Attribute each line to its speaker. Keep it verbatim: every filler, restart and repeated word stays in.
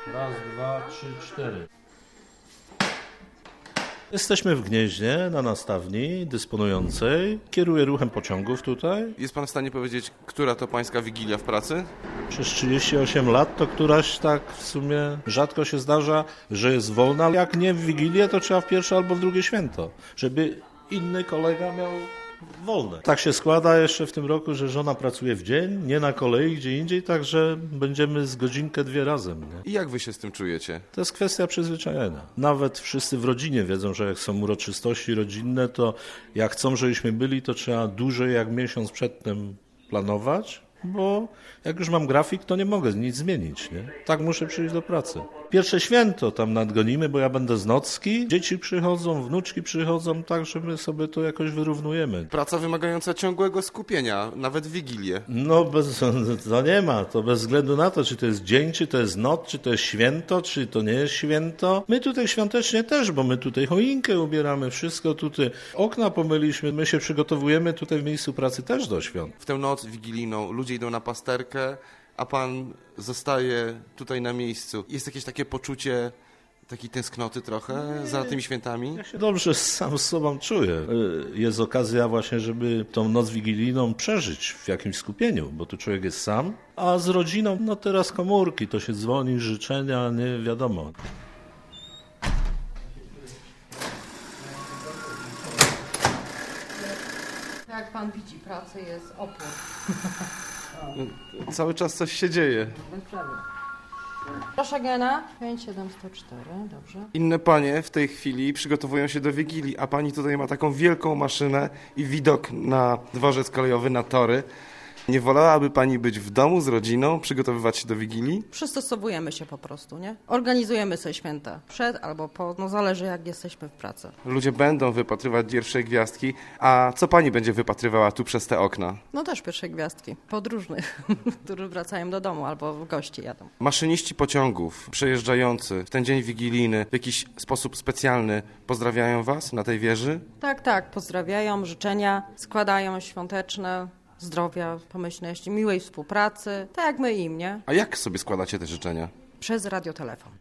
Speaker 1: Raz, dwa, trzy, cztery. Jesteśmy w Gnieźnie, na nastawni dysponującej. Kieruję ruchem pociągów tutaj.
Speaker 2: Jest pan w stanie powiedzieć, która to pańska wigilia w pracy?
Speaker 1: Przez trzydzieści osiem lat to któraś tak w sumie rzadko się zdarza, że jest wolna. Jak nie w Wigilię, to trzeba w pierwsze albo w drugie święto, żeby inny kolega miał wolne. Tak się składa jeszcze w tym roku, że żona pracuje w dzień, nie na kolei, gdzie indziej, także będziemy z godzinkę, dwie razem. Nie?
Speaker 2: I jak wy się z tym czujecie?
Speaker 1: To jest kwestia przyzwyczajenia. Nawet wszyscy w rodzinie wiedzą, że jak są uroczystości rodzinne, to jak chcą, żebyśmy byli, to trzeba dłużej jak miesiąc przedtem planować, bo jak już mam grafik, to nie mogę nic zmienić. Nie? Tak muszę przyjść do pracy. Pierwsze święto tam nadgonimy, bo ja będę z nocki. Dzieci przychodzą, wnuczki przychodzą, tak, że my sobie to jakoś wyrównujemy.
Speaker 2: Praca wymagająca ciągłego skupienia, nawet w Wigilię.
Speaker 1: No, bez, to nie ma. To bez względu na to, czy to jest dzień, czy to jest noc, czy to jest święto, czy to nie jest święto. My tutaj świątecznie też, bo my tutaj choinkę ubieramy, wszystko tutaj. Okna pomyliśmy, my się przygotowujemy tutaj w miejscu pracy też do świąt.
Speaker 2: W tę noc wigilijną ludzie idą na pasterkę, a pan zostaje tutaj na miejscu. Jest jakieś takie poczucie takiej tęsknoty trochę nie. za tymi świętami?
Speaker 1: Ja się dobrze sam z sobą czuję. Jest okazja właśnie, żeby tą noc wigilijną przeżyć w jakimś skupieniu, bo tu człowiek jest sam, a z rodziną, no teraz komórki, to się dzwoni, życzenia, nie wiadomo.
Speaker 3: Jak pan widzi, pracy jest opór.
Speaker 2: Cały czas coś się dzieje.
Speaker 3: Proszę Gena. pięć siedem zero cztery, dobrze.
Speaker 2: Inne panie w tej chwili przygotowują się do Wigilii, a pani tutaj ma taką wielką maszynę i widok na dworzec kolejowy, na tory. Nie wolałaby pani być w domu z rodziną, przygotowywać się do Wigilii?
Speaker 3: Przystosowujemy się po prostu, nie? Organizujemy sobie święta. Przed albo po, no zależy jak jesteśmy w pracy.
Speaker 2: Ludzie będą wypatrywać pierwszej gwiazdki, a co pani będzie wypatrywała tu przez te okna?
Speaker 3: No też pierwsze gwiazdki, podróżnych, którzy wracają do domu albo w gości jadą.
Speaker 2: Maszyniści pociągów przejeżdżający w ten dzień wigilijny w jakiś sposób specjalny pozdrawiają was na tej wieży?
Speaker 3: Tak, tak, pozdrawiają, życzenia składają świąteczne. Zdrowia, pomyślności, miłej współpracy, tak jak my im, nie?
Speaker 2: A jak sobie składacie te życzenia?
Speaker 3: Przez radiotelefon.